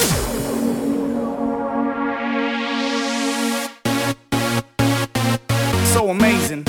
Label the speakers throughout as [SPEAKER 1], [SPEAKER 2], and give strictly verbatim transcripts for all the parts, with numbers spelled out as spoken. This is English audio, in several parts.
[SPEAKER 1] So amazing.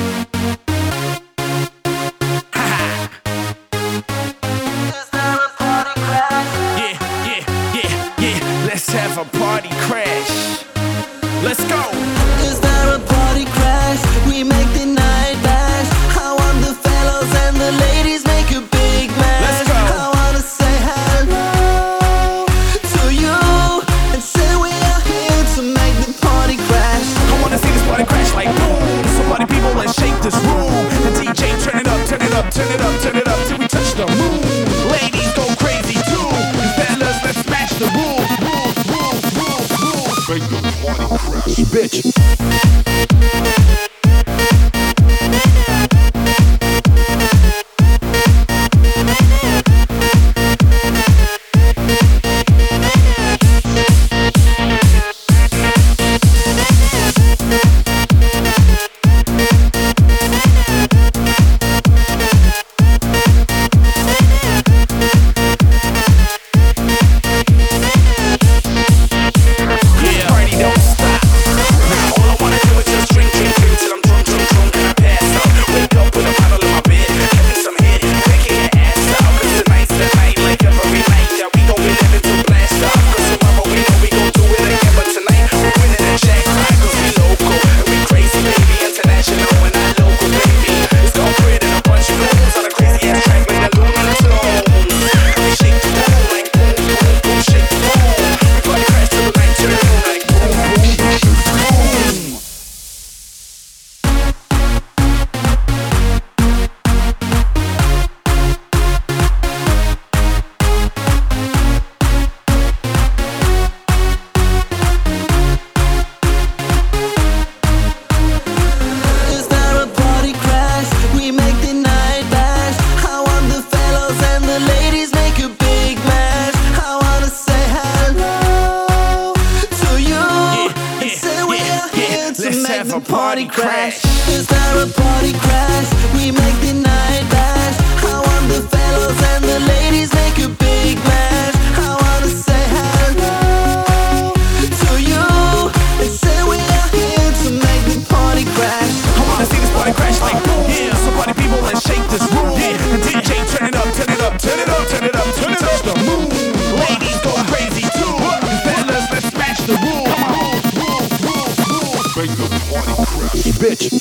[SPEAKER 1] Yeah, yeah, yeah, yeah. Let's have a party crash. Let's go.
[SPEAKER 2] Is there a party crash? We make the night last. I want the fellows and the ladies make a big mess.
[SPEAKER 1] Let's go.
[SPEAKER 2] I wanna say hello to you and say we are here to make the party crash.
[SPEAKER 1] I wanna see this party crash like boom. So party people, let's shake this room. The D J turn it up, turn it up, turn it up, turn it up till we touch the moon. Ladies go crazy too. And fellas, let's smash the roof, roof, roof, roof, roof.
[SPEAKER 3] Make the party crash,
[SPEAKER 1] Bitch. Let's have a party crash.
[SPEAKER 2] Is there a party crash? We make the night last. I want the fellows and the ladies make a big mess. I wanna say hello to you and say we are here to make the party crash.
[SPEAKER 1] I wanna see this party crash like boom. Yeah, so party people, let's shake this room. Yeah, and D J turn it up, turn it up, turn it up, turn it up, turn it up. The moon. Ladies go crazy too. And fellas, let's smash the room. Come on, room, room, room, room.
[SPEAKER 3] make the party crash.
[SPEAKER 1] Bitch.